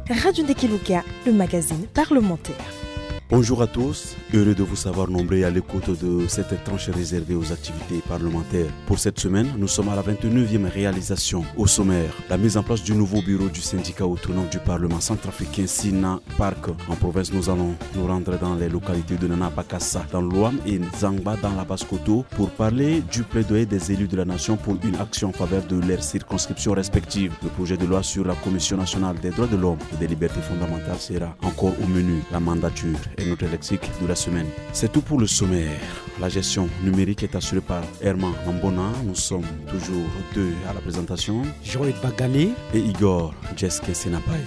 Radio Ndekeluka, le magazine parlementaire. Bonjour à tous, heureux de vous savoir nombreux à l'écoute de cette tranche réservée aux activités parlementaires. Pour cette semaine, nous sommes à la 29e réalisation. Au sommaire, la mise en place du nouveau bureau du syndicat autonome du Parlement centrafricain Sina Park. En province, nous allons nous rendre dans les localités de Nana Bakassa, dans l'Ouam et Nzangba dans la Basse-Koto pour parler du plaidoyer des élus de la nation pour une action en faveur de leurs circonscriptions respectives. Le projet de loi sur la Commission nationale des droits de l'homme et des libertés fondamentales sera encore au menu. La mandature et notre lexique de la semaine. C'est tout pour le sommaire. La gestion numérique est assurée par Herman Mambona. Nous sommes toujours deux à la présentation. Jean-Eudes Bagalé et Igor Jeske Senapai.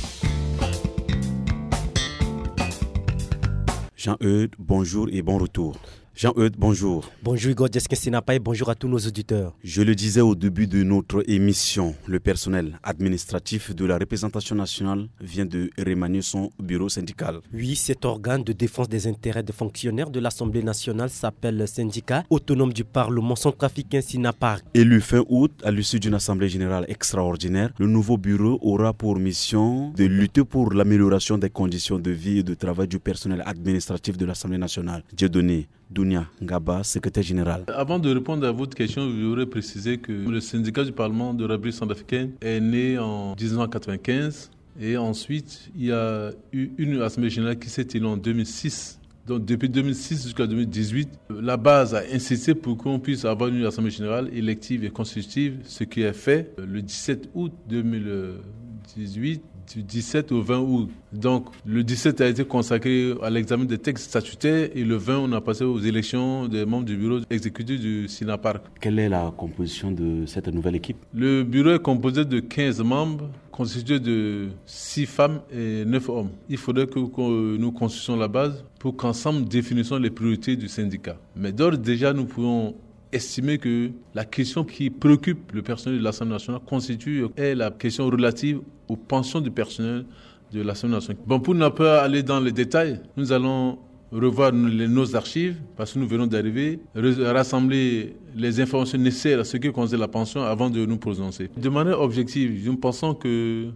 Jean-Eudes, bonjour et bon retour. Jean-Eudes, bonjour. Bonjour Igor Jeske Senapai, bonjour à tous nos auditeurs. Je le disais au début de notre émission, le personnel administratif de la représentation nationale vient de remanier son bureau syndical. Oui, cet organe de défense des intérêts des fonctionnaires de l'Assemblée nationale s'appelle le syndicat autonome du Parlement centrafricain Sina Park. Élu fin août à l'issue d'une assemblée générale extraordinaire, le nouveau bureau aura pour mission de lutter pour l'amélioration des conditions de vie et de travail du personnel administratif de l'Assemblée nationale. Dieudonné Dounia Ngaba, secrétaire général. Avant de répondre à votre question, je voudrais préciser que le syndicat du Parlement de la République centrafricaine est né en 1995 et ensuite il y a eu une assemblée générale qui s'est tenue en 2006. Donc depuis 2006 jusqu'à 2018, la base a insisté pour qu'on puisse avoir une assemblée générale élective et constitutive, ce qui est fait le 17 août 2018. Du 17 au 20 août. Donc, le 17 a été consacré à l'examen des textes statutaires et le 20, on a passé aux élections des membres du bureau exécutif du Sina Park. Quelle est la composition de cette nouvelle équipe? Le bureau est composé de 15 membres, constitué de 6 femmes et 9 hommes. Il faudrait que nous constituions la base pour qu'ensemble définissions les priorités du syndicat. Mais d'ores et déjà, nous pouvons estimer que la question qui préoccupe le personnel de l'Assemblée nationale est la question relative aux pensions du personnel de l'Assemblée nationale. Bon, pour ne pas aller dans les détails, nous allons revoir nos archives parce que nous venons d'arriver, rassembler les informations nécessaires à ce qui concerne la pension avant de nous prononcer. De manière objective, nous pensons que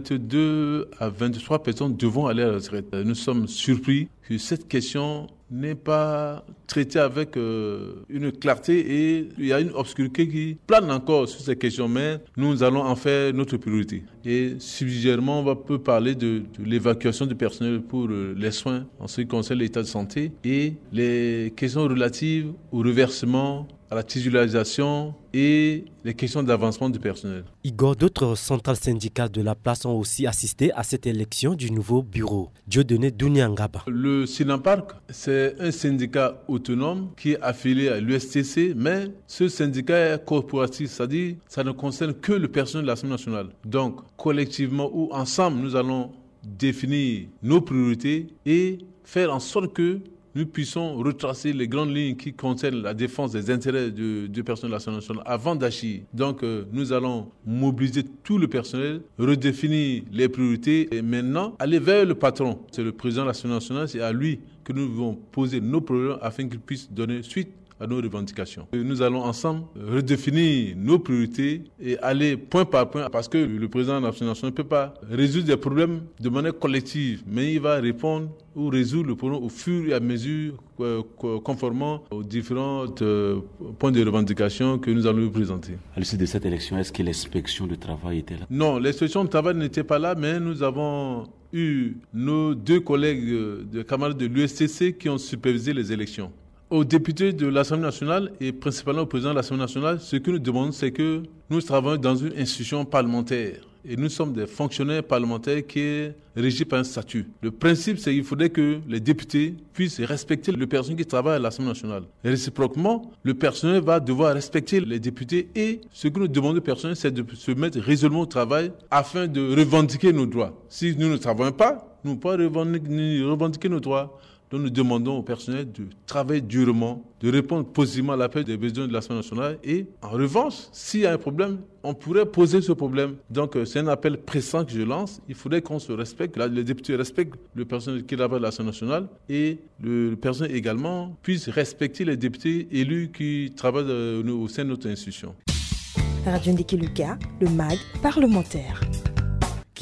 22 à 23 personnes devront aller à la retraite. Nous sommes surpris que cette question n'est pas traitée avec une clarté et il y a une obscurité qui plane encore sur ces questions, mais nous allons en faire notre priorité. Et subsidiairement, on peut parler de l'évacuation du personnel pour les soins en ce qui concerne l'état de santé et les questions relatives au reversement, à la titularisation et les questions d'avancement du personnel. Igor, d'autres centrales syndicales de la place ont aussi assisté à cette élection du nouveau bureau. Dieudonné Dounia Ngaba. Le Sina Park, c'est un syndicat autonome qui est affilié à l'USTC, mais ce syndicat est corporatif, c'est-à-dire ça ne concerne que le personnel de l'Assemblée nationale. Donc, collectivement ou ensemble, nous allons définir nos priorités et faire en sorte que nous puissions retracer les grandes lignes qui concernent la défense des intérêts du personnel de l'Assemblée nationale avant d'agir. Donc, nous allons mobiliser tout le personnel, redéfinir les priorités et maintenant aller vers le patron. C'est le président de l'Assemblée nationale, c'est à lui que nous devons poser nos problèmes afin qu'il puisse donner suite à nos revendications. Nous allons ensemble redéfinir nos priorités et aller point par point parce que le président de l'Assemblée nationale ne peut pas résoudre des problèmes de manière collective, mais il va répondre ou résoudre le problème au fur et à mesure conformément aux différents points de revendication que nous allons vous présenter. À l'issue de cette élection, est-ce que l'inspection du travail était là? Non, l'inspection du travail n'était pas là, mais nous avons eu nos deux collègues de camarades de l'USTC qui ont supervisé les élections. Aux députés de l'Assemblée nationale et principalement au président de l'Assemblée nationale, ce que nous demandons, c'est que nous travaillons dans une institution parlementaire. Et nous sommes des fonctionnaires parlementaires qui est régi par un statut. Le principe, c'est qu'il faudrait que les députés puissent respecter le personnel qui travaille à l'Assemblée nationale. Et réciproquement, le personnel va devoir respecter les députés et ce que nous demandons au personnel, c'est de se mettre résolument au travail afin de revendiquer nos droits. Si nous ne travaillons pas, nous ne pouvons pas revendiquer nos droits. Donc nous demandons au personnel de travailler durement, de répondre positivement à l'appel des besoins de l'Assemblée nationale et en revanche, s'il y a un problème, on pourrait poser ce problème. Donc c'est un appel pressant que je lance. Il faudrait qu'on se respecte, que les députés respectent le personnel qui travaille à l'Assemblée nationale et le personnel également puisse respecter les députés élus qui travaillent au sein de notre institution. Radio Ndekeluka, le MAG parlementaire.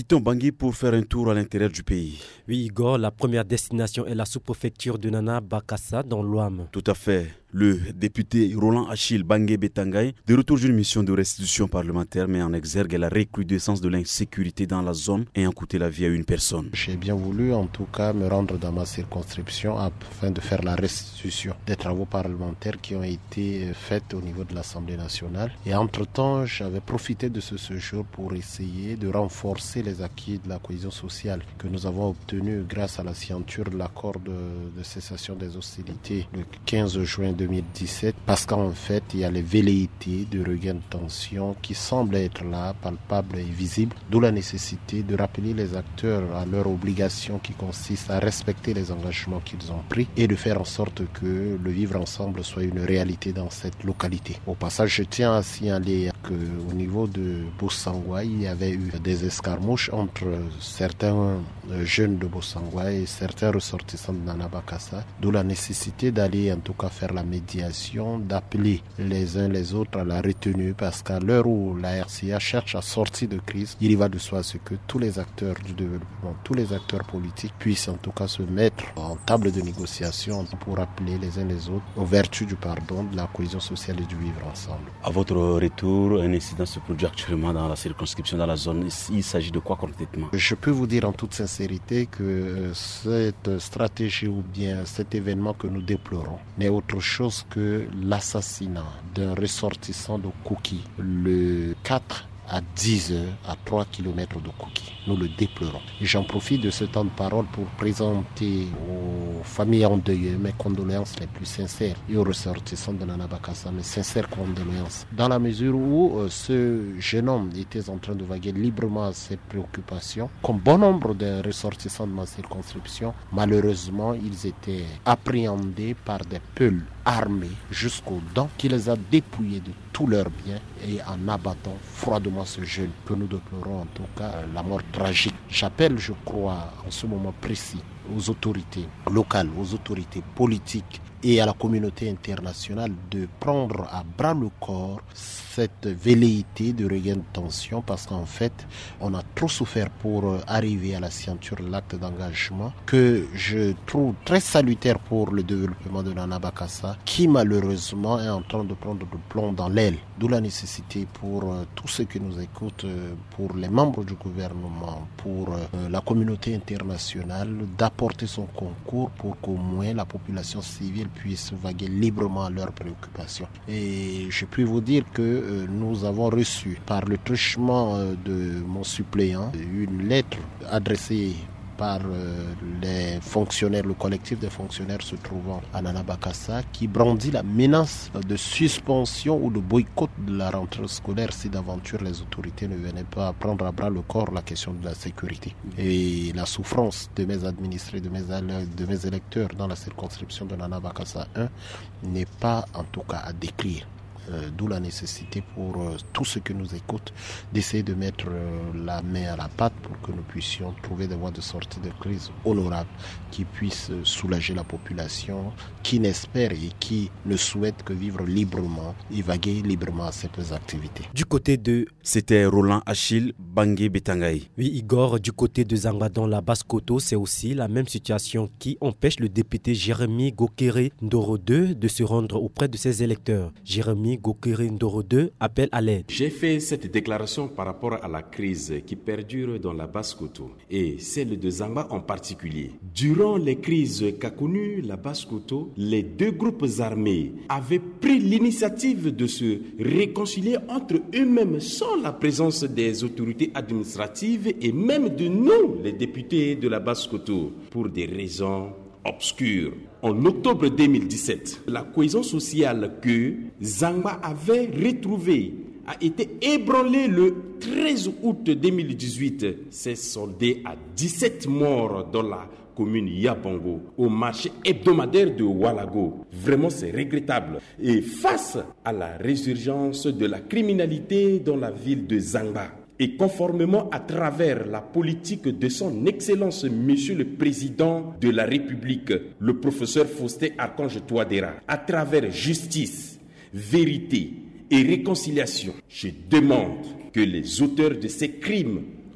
Quittons Bangui pour faire un tour à l'intérieur du pays. Oui, Igor, la première destination est la sous-préfecture de Nana Bakassa dans l'Ouam. Tout à fait. Le député Roland Achille Bangué Betangay, de retour d'une mission de restitution parlementaire, met en exergue la recrudescence de l'insécurité dans la zone ayant coûté la vie à une personne. J'ai bien voulu en tout cas me rendre dans ma circonscription afin de faire la restitution des travaux parlementaires qui ont été faits au niveau de l'Assemblée nationale. Et entre-temps, j'avais profité de ce séjour pour essayer de renforcer les acquis de la cohésion sociale que nous avons obtenu grâce à la signature de l'accord de cessation des hostilités le 15 juin 2017, parce qu'en fait, il y a les velléités de regain de tension qui semblent être là, palpables et visibles, d'où la nécessité de rappeler les acteurs à leur obligation qui consiste à respecter les engagements qu'ils ont pris et de faire en sorte que le vivre ensemble soit une réalité dans cette localité. Au passage, je tiens à signaler qu'au niveau de Bossangoa, il y avait eu des escarmouches entre certains jeunes de Bossangoa et certains ressortissants de Nana Bakassa, d'où la nécessité d'aller en tout cas faire la médiation, d'appeler les uns les autres à la retenue, parce qu'à l'heure où la RCA cherche à sortir de crise, il y va de soi ce que tous les acteurs du développement, tous les acteurs politiques puissent en tout cas se mettre en table de négociation pour appeler les uns les autres aux vertus du pardon, de la cohésion sociale et du vivre ensemble. À votre retour, un incident se produit actuellement dans la circonscription, dans la zone. Il s'agit de quoi concrètement? Je peux vous dire en toute sincérité que cette stratégie ou bien cet événement que nous déplorons n'est autre chose que l'assassinat d'un ressortissant de Kouki le 4 à 10 heures à 3 km de Kouki. Nous le déplorons. Et j'en profite de ce temps de parole pour présenter aux familles endeuillées mes condoléances les plus sincères et aux ressortissants de Nana Bakassa mes sincères condoléances. Dans la mesure où ce jeune homme était en train de vaguer librement à ses préoccupations, comme bon nombre de ressortissants de ma circonscription, malheureusement, ils étaient appréhendés par des peuls armés jusqu'aux dents qui les a dépouillés de tous leurs biens et en abattant froidement ce jeune que nous déplorons en tout cas la mort tragique. J'appelle, je crois, en ce moment précis aux autorités locales, aux autorités politiques et à la communauté internationale de prendre à bras le corps cette velléité de regain de tension, parce qu'en fait, on a trop souffert pour arriver à la signature de l'acte d'engagement que je trouve très salutaire pour le développement de Nana Bakassa, qui malheureusement est en train de prendre du plomb dans l'aile. D'où la nécessité pour tous ceux qui nous écoutent, pour les membres du gouvernement, pour la communauté internationale, d'apporter son concours pour qu'au moins la population civile puisse vaguer librement à leurs préoccupations. Et je puis vous dire que nous avons reçu par le truchement de mon suppléant une lettre adressée par les fonctionnaires, le collectif des fonctionnaires se trouvant à Nana Bakassa, qui brandit la menace de suspension ou de boycott de la rentrée scolaire si d'aventure les autorités ne venaient pas prendre à bras le corps la question de la sécurité. Et la souffrance de mes administrés, de mes électeurs dans la circonscription de Nana Bakassa 1 n'est pas en tout cas à décrire. D'où la nécessité pour tous ceux qui nous écoutent d'essayer de mettre la main à la pâte pour que nous puissions trouver des voies de sortie de crise honorables qui puissent soulager la population qui n'espère et qui ne souhaite que vivre librement et vaguer librement à ses activités. Du côté de... C'était Roland Achille Bangué Betangay. Oui, Igor, du côté de Zangadon, la Basse-Koto, c'est aussi la même situation qui empêche le député Jérémy Gokere Ndoro II de se rendre auprès de ses électeurs. Jérémy Gokere Ndoro II appelle à l'aide. J'ai fait cette déclaration par rapport à la crise qui perdure dans la Basse-Koto et celle de Zamba en particulier. Durant les crises qu'a connues la Basse-Koto, les deux groupes armés avaient pris l'initiative de se réconcilier entre eux-mêmes sans la présence des autorités administratives et même de nous, les députés de la Basse-Koto, pour des raisons obscures. En octobre 2017, la cohésion sociale que Zamba avait retrouvée a été ébranlée le 13 août 2018. C'est soldé à 17 morts dans la commune Yabango, au marché hebdomadaire de Walago. Vraiment, c'est regrettable. Et face à la résurgence de la criminalité dans la ville de Zamba, et conformément à travers la politique de son Excellence Monsieur le Président de la République, le professeur Faustin Archange Touadéra, à travers justice, vérité et réconciliation, je demande que les auteurs de ces crimes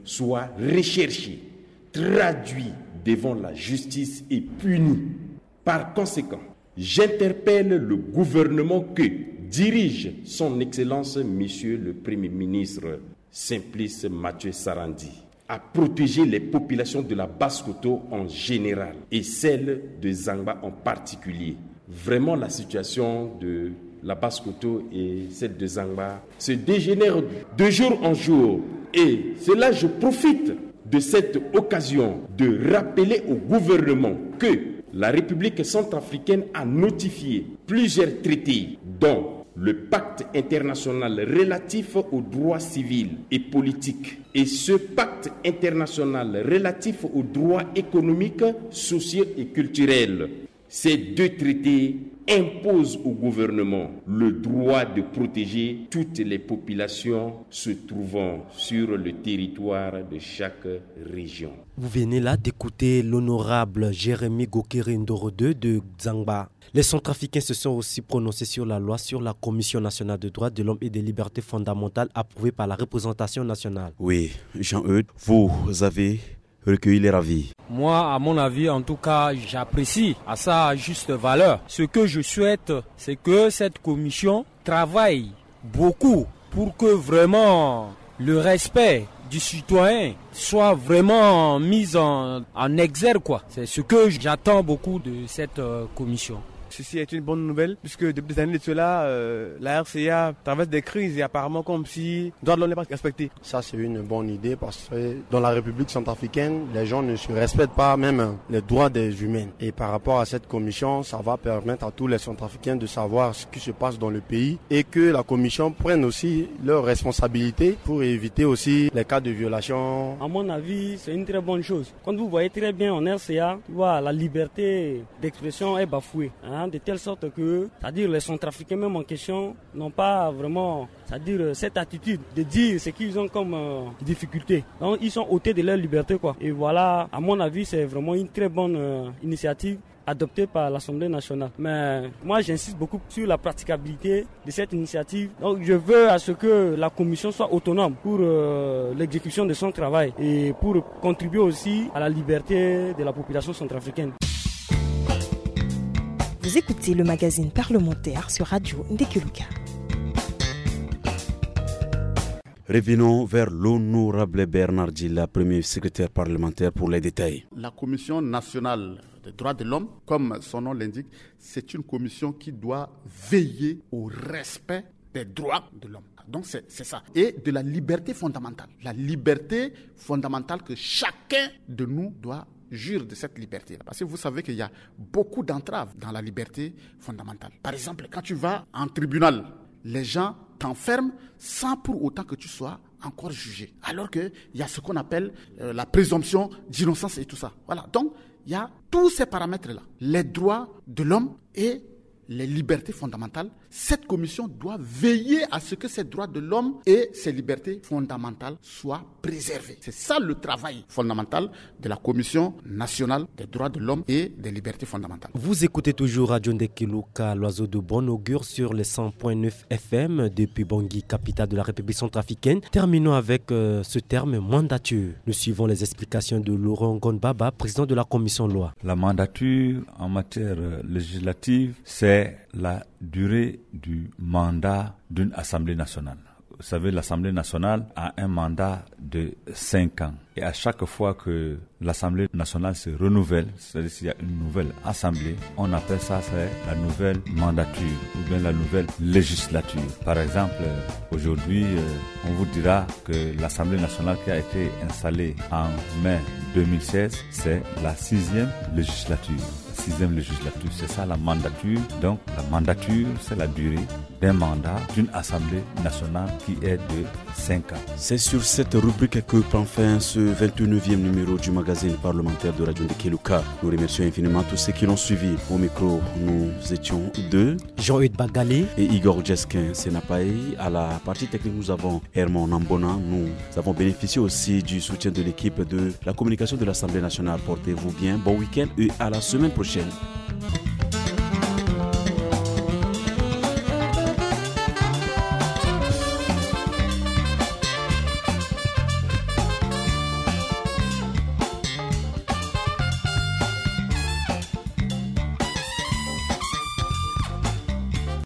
soit recherché, traduit devant la justice et puni. Par conséquent, j'interpelle le gouvernement que dirige son Excellence Monsieur le Premier ministre Simplice Mathieu Sarandi à protéger les populations de la Basse-Kotto en général et celles de Zangba en particulier. Vraiment, la situation de la Basse-Kotto et celle de Zangba se dégénère de jour en jour. Et c'est là je profite de cette occasion de rappeler au gouvernement que la République centrafricaine a notifié plusieurs traités, dont le pacte international relatif aux droits civils et politiques et ce pacte international relatif aux droits économiques, sociaux et culturels. Ces deux traités imposent au gouvernement le droit de protéger toutes les populations se trouvant sur le territoire de chaque région. Vous venez là d'écouter l'honorable Jérémy Gokéré Ndoro II de Zangba. Les Centrafricains se sont aussi prononcés sur la loi sur la Commission nationale des droits de l'homme et des libertés fondamentales approuvée par la représentation nationale. Oui, Jean-Eudes, vous avez recueilli les avis. Moi, à mon avis, en tout cas, j'apprécie à sa juste valeur. Ce que je souhaite, c'est que cette commission travaille beaucoup pour que vraiment le respect du citoyen soit vraiment mis en exergue, quoi. C'est ce que j'attends beaucoup de cette commission. Ceci est une bonne nouvelle puisque depuis des années de cela, la RCA traverse des crises et apparemment comme si le droit de l'homme n'est pas respecté. Ça c'est une bonne idée parce que dans la République centrafricaine, les gens ne se respectent pas même les droits des humains. Et par rapport à cette commission, ça va permettre à tous les Centrafricains de savoir ce qui se passe dans le pays et que la commission prenne aussi leurs responsabilités pour éviter aussi les cas de violation. À mon avis, c'est une très bonne chose. Quand vous voyez très bien en RCA, la liberté d'expression est bafouée. De telle sorte que, c'est-à-dire les Centrafricains même en question n'ont pas vraiment, c'est-à-dire cette attitude de dire ce qu'ils ont comme difficulté. Donc ils sont ôtés de leur liberté, quoi. Et voilà, à mon avis, c'est vraiment une très bonne initiative adoptée par l'Assemblée nationale. Mais moi, j'insiste beaucoup sur la praticabilité de cette initiative. Donc je veux à ce que la commission soit autonome pour l'exécution de son travail et pour contribuer aussi à la liberté de la population centrafricaine. Vous écoutez le magazine parlementaire sur Radio Ndekeluka. Revenons vers l'honorable Bernard Djila, premier secrétaire parlementaire pour les détails. La Commission nationale des droits de l'homme, comme son nom l'indique, c'est une commission qui doit veiller au respect des droits de l'homme. Donc c'est ça. Et de la liberté fondamentale. La liberté fondamentale que chacun de nous doit jure de cette liberté. Parce que vous savez qu'il y a beaucoup d'entraves dans la liberté fondamentale. Par exemple, quand tu vas en tribunal, les gens t'enferment sans pour autant que tu sois encore jugé. Alors qu'il y a ce qu'on appelle la présomption d'innocence et tout ça. Voilà. Donc, il y a tous ces paramètres-là. Les droits de l'homme et les libertés fondamentales. Cette commission doit veiller à ce que ces droits de l'homme et ces libertés fondamentales soient préservés. C'est ça le travail fondamental de la Commission nationale des droits de l'homme et des libertés fondamentales. Vous écoutez toujours Radio Ndekeluka, l'oiseau de bon augure sur les 100.9 FM depuis Bangui, capitale de la République centrafricaine. Terminons avec ce terme mandature. Nous suivons les explications de Laurent Gondbaba, président de la commission loi. La mandature en matière législative, c'est la durée du mandat d'une Assemblée nationale. Vous savez, l'Assemblée nationale a un mandat de 5 ans. Et à chaque fois que l'Assemblée nationale se renouvelle, c'est-à-dire s'il y a une nouvelle Assemblée, on appelle ça la nouvelle mandature ou bien la nouvelle législature. Par exemple, aujourd'hui, on vous dira que l'Assemblée nationale qui a été installée en mai 2016, c'est la 6e législature. La 6e législature, c'est ça la mandature. Donc la mandature, c'est la durée d'un mandat d'une Assemblée nationale qui est de 5 ans. C'est sur cette rubrique que prend fin ce 29e numéro du magazine parlementaire de Radio Ndekeluka. Nous remercions infiniment tous ceux qui l'ont suivi. Au micro, nous étions deux, Jean-Eudes Bagalé et Igor Djeskin Senapaï. À la partie technique, nous avons Herman Nambona. Nous avons bénéficié aussi du soutien de l'équipe de la communication de l'Assemblée nationale. Portez-vous bien, bon week-end et à la semaine prochaine.